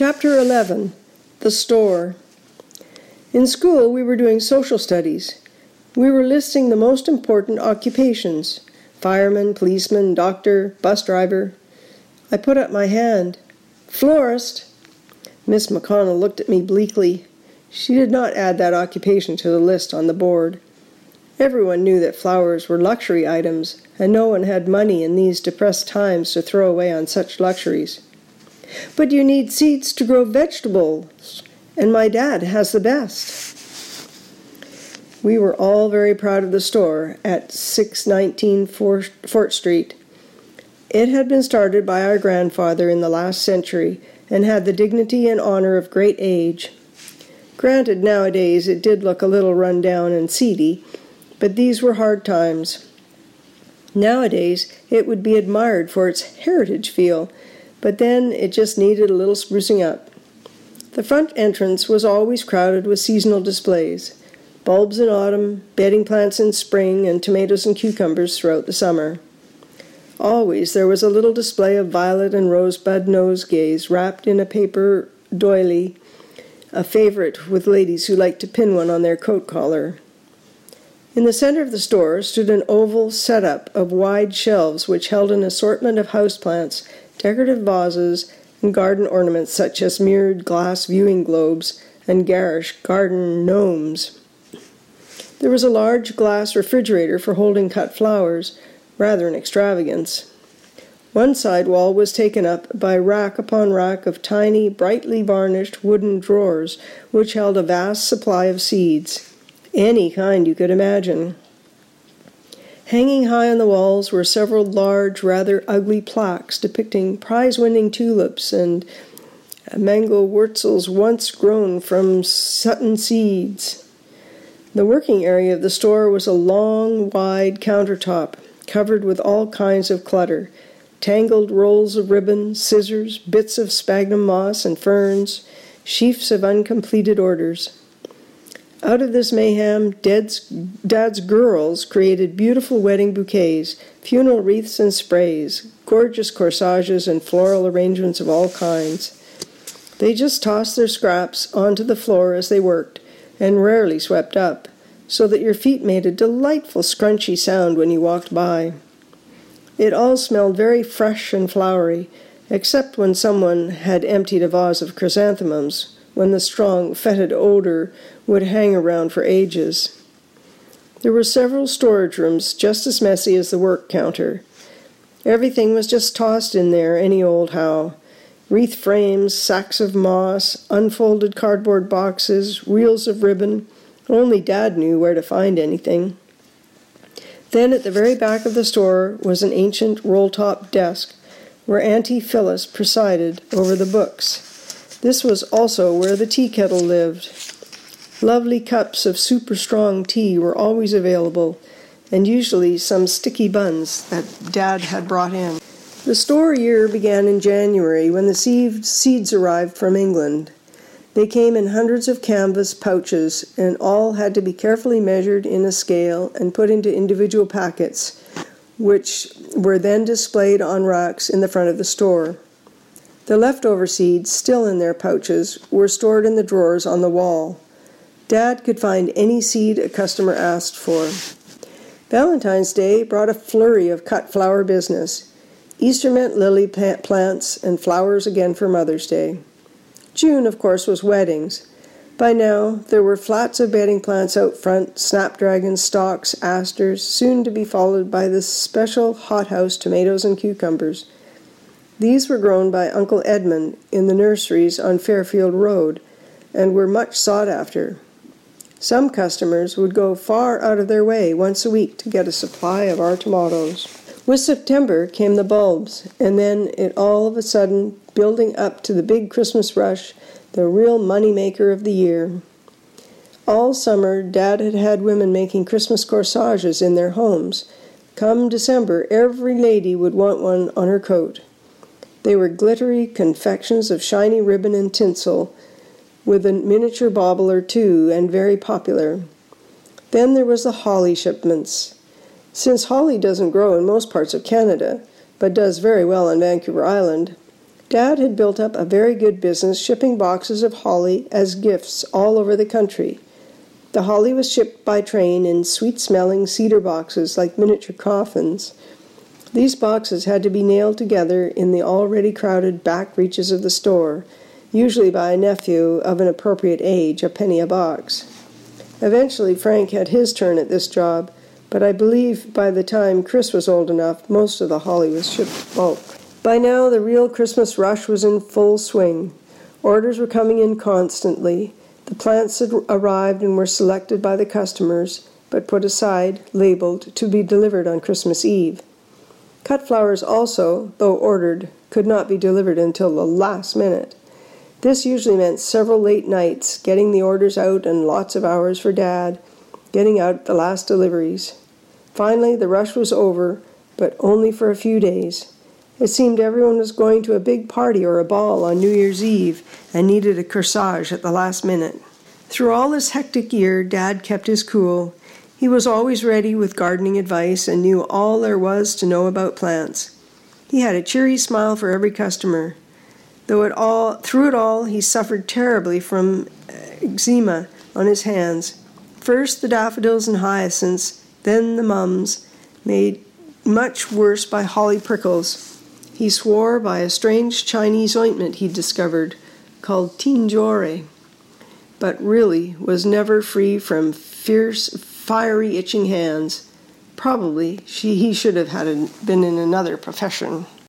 Chapter 11. The Store. In school, we were doing social studies. We were listing the most important occupations: fireman, policeman, doctor, bus driver. I put up my hand. Florist. Miss McConnell looked at me bleakly. She did not add that occupation to the list on the board. Everyone knew that flowers were luxury items, and no one had money in these depressed times to throw away on such luxuries. But you need seeds to grow vegetables, and my dad has the best. We were all very proud of the store at 619 Fort Street. It had been started by our grandfather in the last century and had the dignity and honor of great age. Granted, nowadays it did look a little run down and seedy, but these were hard times. Nowadays it would be admired for its heritage feel, but then it just needed a little sprucing up. The front entrance was always crowded with seasonal displays: bulbs in autumn, bedding plants in spring, and tomatoes and cucumbers throughout the summer. Always there was a little display of violet and rosebud nosegays wrapped in a paper doily, a favorite with ladies who liked to pin one on their coat collar. In the center of the store stood an oval setup of wide shelves which held an assortment of houseplants, decorative vases, and garden ornaments such as mirrored glass viewing globes and garish garden gnomes. There was a large glass refrigerator for holding cut flowers, rather an extravagance. One side wall was taken up by rack upon rack of tiny, brightly varnished wooden drawers which held a vast supply of seeds, any kind you could imagine. Hanging high on the walls were several large, rather ugly plaques depicting prize-winning tulips and mango wurzels once grown from Sutton seeds. The working area of the store was a long, wide countertop covered with all kinds of clutter: tangled rolls of ribbon, scissors, bits of sphagnum moss and ferns, sheafs of uncompleted orders. Out of this mayhem, Dad's girls created beautiful wedding bouquets, funeral wreaths and sprays, gorgeous corsages, and floral arrangements of all kinds. They just tossed their scraps onto the floor as they worked, and rarely swept up, so that your feet made a delightful scrunchy sound when you walked by. It all smelled very fresh and flowery, except when someone had emptied a vase of chrysanthemums, when the strong, fetid odor would hang around for ages. There were several storage rooms just as messy as the work counter. Everything was just tossed in there any old how: wreath frames, sacks of moss, unfolded cardboard boxes, reels of ribbon. Only Dad knew where to find anything. Then at the very back of the store was an ancient roll-top desk where Auntie Phyllis presided over the books. This was also where the tea kettle lived. Lovely cups of super-strong tea were always available, and usually some sticky buns that Dad had brought in. The store year began in January when the seeds arrived from England. They came in hundreds of canvas pouches, and all had to be carefully measured in a scale and put into individual packets, which were then displayed on racks in the front of the store. The leftover seeds, still in their pouches, were stored in the drawers on the wall. Dad could find any seed a customer asked for. Valentine's Day brought a flurry of cut flower business. Easter meant lily plants and flowers again for Mother's Day. June, of course, was weddings. By now, there were flats of bedding plants out front, snapdragons, stalks, asters, soon to be followed by the special hothouse tomatoes and cucumbers. These were grown by Uncle Edmund in the nurseries on Fairfield Road and were much sought after. Some customers would go far out of their way once a week to get a supply of our tomatoes. With September came the bulbs, and then it all of a sudden, building up to the big Christmas rush, the real money-maker of the year. All summer, Dad had had women making Christmas corsages in their homes. Come December, every lady would want one on her coat. They were glittery confections of shiny ribbon and tinsel, with a miniature bauble or two, and very popular. Then there was the holly shipments. Since holly doesn't grow in most parts of Canada, but does very well on Vancouver Island, Dad had built up a very good business shipping boxes of holly as gifts all over the country. The holly was shipped by train in sweet-smelling cedar boxes like miniature coffins. These boxes had to be nailed together in the already crowded back reaches of the store, usually by a nephew of an appropriate age, a penny a box. Eventually, Frank had his turn at this job, but I believe by the time Chris was old enough, most of the holly was shipped bulk. By now, the real Christmas rush was in full swing. Orders were coming in constantly. The plants had arrived and were selected by the customers, but put aside, labeled, to be delivered on Christmas Eve. Cut flowers also, though ordered, could not be delivered until the last minute. This usually meant several late nights, getting the orders out and lots of hours for Dad, getting out the last deliveries. Finally, the rush was over, but only for a few days. It seemed everyone was going to a big party or a ball on New Year's Eve and needed a corsage at the last minute. Through all this hectic year, Dad kept his cool. He was always ready with gardening advice and knew all there was to know about plants. He had a cheery smile for every customer. Through it all, he suffered terribly from eczema on his hands. First the daffodils and hyacinths, then the mums, made much worse by holly prickles. He swore by a strange Chinese ointment he'd discovered, called tinjore, but really was never free from fierce, fiery, itching hands. Probably he should have been in another profession.